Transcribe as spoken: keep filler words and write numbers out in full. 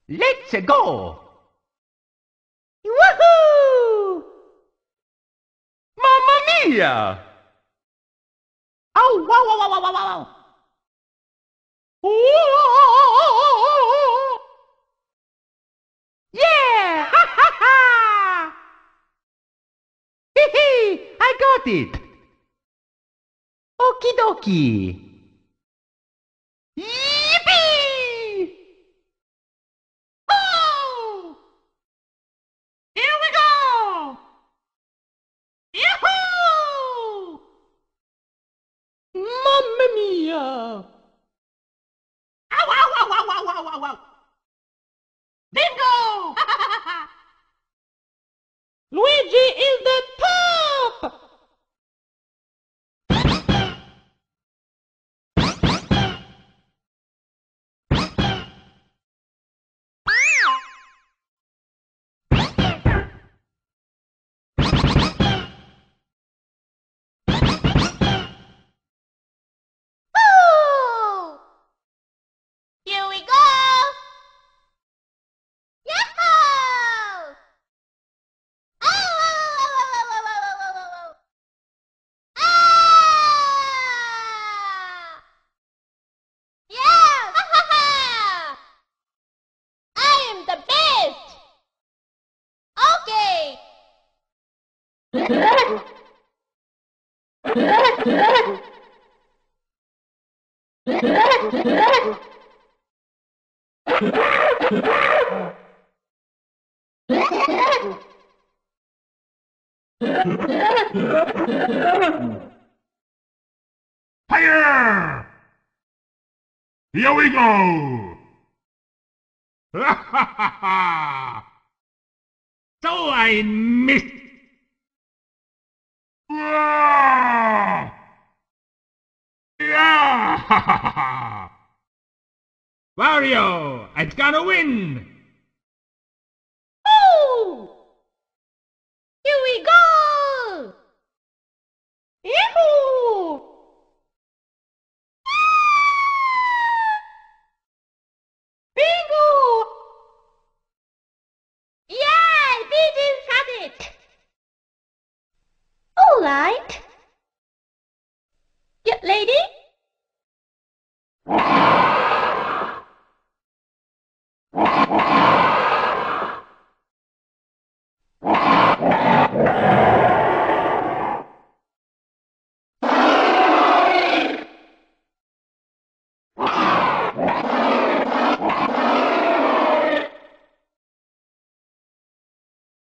Let's go! Woohoo! Mamma mia! Oh, wow, wow, wow, wow, wow, wow. Yeah! Ha ha ha! Hee hee! I got it! Okie dokie! Yippee! Oh! Here we go! Yahoo! Mamma mia! Ow, ow, ow, ow, ow, ow, ow, ow. Bingo! Luigi is the top! Woo! Here we go! Yahoo! Oh, oh, oh, oh, oh, oh, oh, oh, oh, oh. Ah! Yeah! Ha ha ha! I am the best! Okay! Fire! Here we go! So I missed! Ah! Yeah! Wario, I'm gonna win!